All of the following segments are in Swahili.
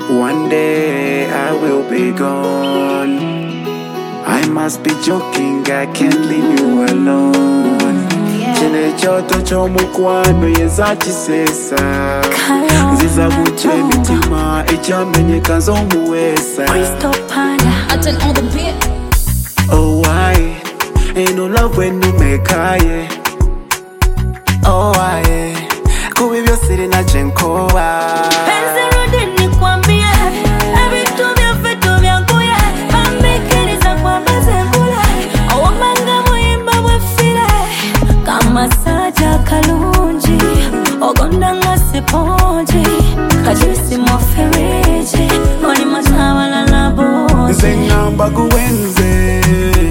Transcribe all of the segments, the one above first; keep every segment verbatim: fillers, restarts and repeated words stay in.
One day I will be gone. I must be joking, I can't leave you alone. Chine choto chomukwano yezachi sesa Ziza guche mitima echa menye kanzo muwesa Aten on the beat. Oh why, ain't no love when you make high. Oh why, kuwibyo siri na chenkowa Penzi rudi nikwambie, ebitu byaffe tubyanguye, bambikiriza kwambaza engule, owamanga muyimba bweffire, kamasaja kalungi, ogonda nga sipongi, kajisi mu firiji, oli matabalala bongi. Nze ngamba guwenze,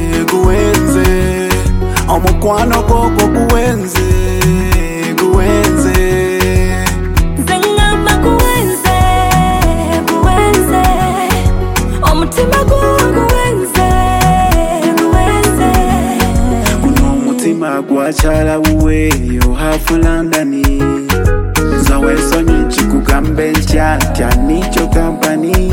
guwenze, omukwano gogwo guwenze, guwenze. Nze ngamba guwenze, guwenze, omutima gwo guwenze, guwenze. Guno omutima gwakyala wuweyo hafu Londoni. Nzawe nsonyi kikugambe ntya ntya nicho company.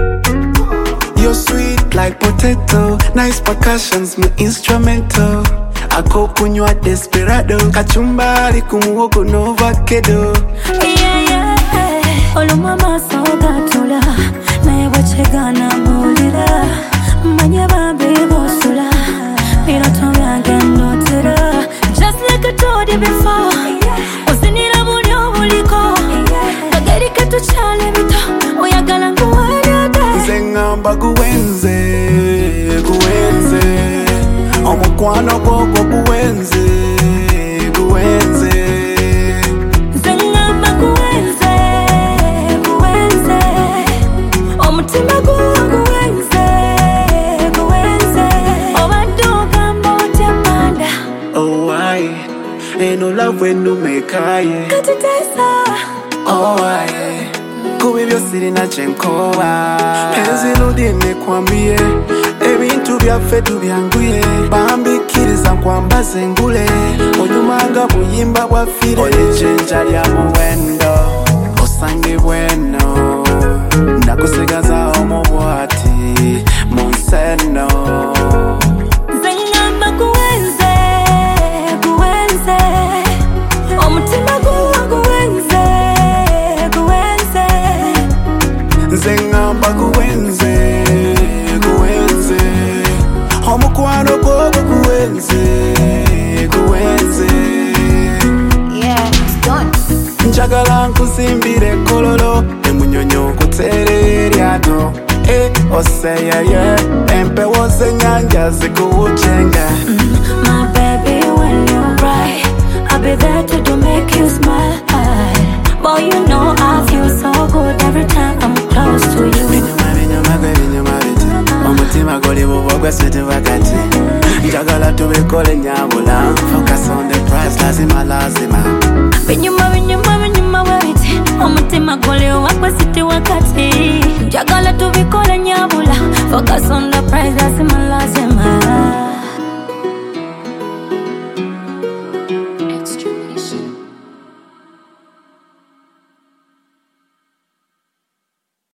You're sweet like potato, nice percussions, my instrumental. Ako kunywa desperado, kachumbari kumuhogo no vakedo. Yeah, yeah, olumwa amaso gatula, naye bwekigana mbulira, manye bambi bosula, biroto byange nnotera. Just like I told you before, ozinira buli obuliko, kageri ketukyali bito, oyagala nkuwadde. Nze ngamba guwenze, guwenze, omukwano gwogwo guwenze, guwenze. Nze ngamba guwenze, guwenze, omutima gwo guwenze, guwenze. Obadde ogamba otya panda, Oh why, ain't no love when you make high. katutesa. Oh why, kuwibyo siri na chenkowa. Penzi rudi nikwambie, ebintu byaffe tubyanguye, bambikiriza nkwambaza engule, onyumanga buyimba bwaffire. Olichenja lya muwendo, osange bweno, nakusigaza omubwati munseno. Nze ngamba guwenze, guwenze, omutima gwo guwenze, guwenze. Nze ngamba guwenze, guwenze, omukwano gwogwo guwenze, guwenze. Yeah, it's done. Njagala nkuzimbire kololo, emunyonyo nkutere eryato. Eh, oseyeye, empewo z'ennyanja zikuwucenga. My baby, when you're right, I'll be there to do make you smile. Boy, you know I feel so good every time I'm close to you. Binyuma binyuma gwe binyuma biti, omutima guli bubogwe switi wakati. Njagala tubikole nyabula, focus on the prize, lazima lazima. Binyuma binyuma binyuma webiti, omutima guli wakwe siti wakati. Njagala tubikole nyabula, focus on the prize, lazima lazima.